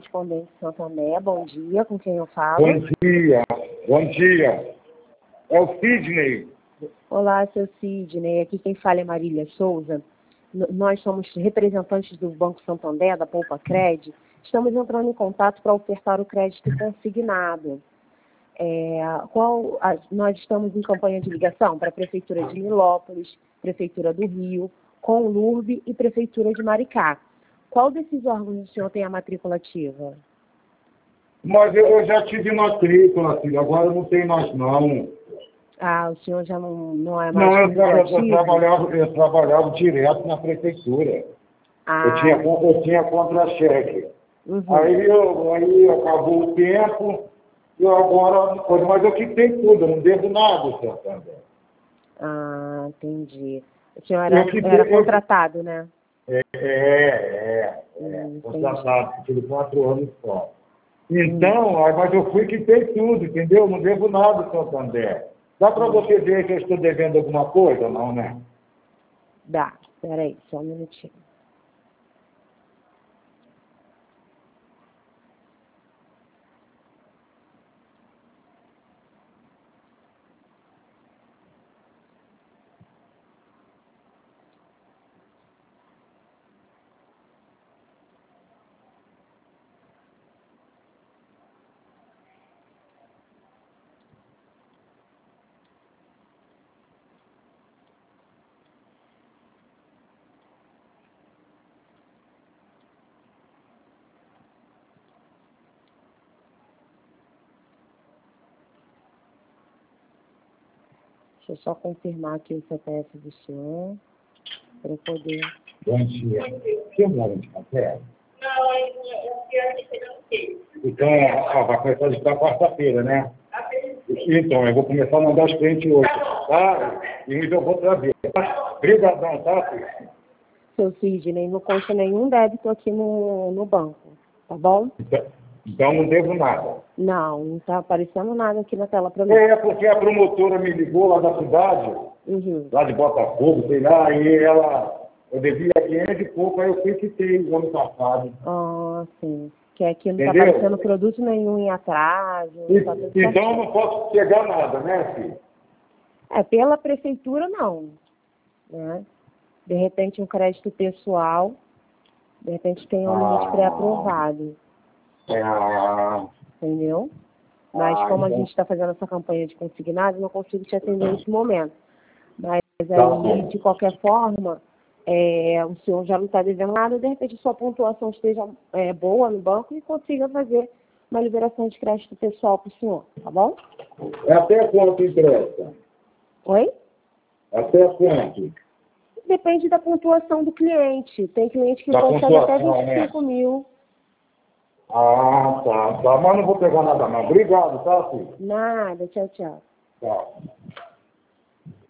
correspondente Santander. Bom dia, com quem eu falo? Bom dia, bom dia. É o Sidney. Olá, seu Sidney. Aqui quem fala é Marília Souza. Nós somos representantes do Banco Santander, da Poupa Cred. Estamos entrando em contato para ofertar o crédito consignado. Nós estamos em campanha de ligação para a Prefeitura de Nilópolis, Prefeitura do Rio, Conlurb e Prefeitura de Maricá. Qual desses órgãos o senhor tem a matrícula ativa? Mas eu já tive matrícula, filho. Agora não tem mais, não. Ah, o senhor já não é mais Não, ativo? eu trabalhava direto na prefeitura. Ah, Eu tinha contra-cheque. uhum. Aí acabou o tempo, e agora... Mas eu quitei tudo, eu não devo nada, Santander. Ah, entendi. O senhor era contratado, né? Contratado, tive 4 anos só. Então, mas eu fui e quitei tudo, entendeu? Não devo nada, Santander. Dá para você ver que eu estou devendo alguma coisa ou não, né? Dá. Peraí, só um minutinho. Deixa eu só confirmar aqui o CPF do senhor, para eu poder... Bom dia. Você mora de café? Não, eu quero que seja o quê? Então, vai começar de quarta-feira, né? Então, eu vou começar a mandar os clientes hoje, tá? E eu vou trazer. Obrigadão, tá, filho? Seu Sidney, não consta nenhum débito aqui no banco, tá bom? Então não devo nada. Não está aparecendo nada aqui na tela para mim. Porque a promotora me ligou lá da cidade, lá de Botafogo, sei lá, e eu devia 500 e pouco, aí eu fui que fiz ano passado. Ah, sim. Que aqui não está Entendeu? aparecendo produto nenhum em atraso. Tá tudo Então eu certinho. não posso pegar nada, né, filho? Pela prefeitura não, né? De repente um crédito pessoal, de repente tem um limite pré-aprovado, entendeu? Mas como a gente está fazendo essa campanha de consignado, não consigo te atender nesse momento. Mas aí, de qualquer forma, o senhor já não está devendo nada, de repente sua pontuação esteja boa no banco e consiga fazer uma liberação de crédito pessoal para o senhor, tá bom? Até quanto interessa? Oi? Até quanto? Depende da pontuação do cliente. Tem cliente que consegue até 25 mil. Tá. Mas não vou pegar nada não. Obrigado, tá, filho? Nada. Tchau, tchau. Tchau.